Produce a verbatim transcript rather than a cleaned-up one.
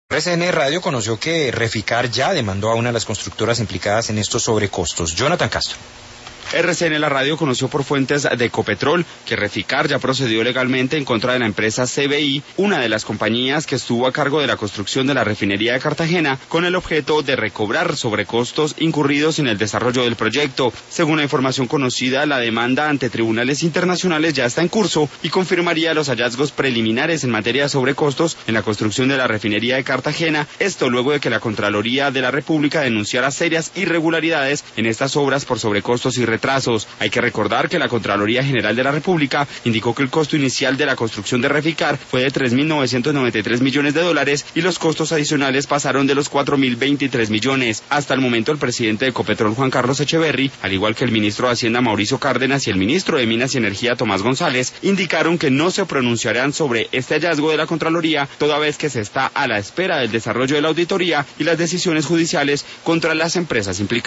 R C N Radio conoció que Reficar ya demandó a una de las constructoras implicadas en estos sobrecostos. Jonathan Castro. R C N La Radio conoció por fuentes de Ecopetrol que Reficar ya procedió legalmente en contra de la empresa C B I, una de las compañías que estuvo a cargo de la construcción de la refinería de Cartagena, con el objeto de recobrar sobrecostos incurridos en el desarrollo del proyecto. Según la información conocida, la demanda ante tribunales internacionales ya está en curso y confirmaría los hallazgos preliminares en materia de sobrecostos en la construcción de la refinería de Cartagena, esto luego de que la Contraloría de la República denunciara serias irregularidades en estas obras por sobrecostos y retrasos. Hay que recordar que la Contraloría General de la República indicó que el costo inicial de la construcción de Reficar fue de tres mil novecientos noventa y tres millones de dólares y los costos adicionales pasaron de los cuatro mil veintitrés millones. Hasta el momento, el presidente de Ecopetrol, Juan Carlos Echeverry, al igual que el ministro de Hacienda, Mauricio Cárdenas, y el ministro de Minas y Energía, Tomás González, indicaron que no se pronunciarán sobre este hallazgo de la Contraloría, toda vez que se está a la espera del desarrollo de la auditoría y las decisiones judiciales contra las empresas implicadas.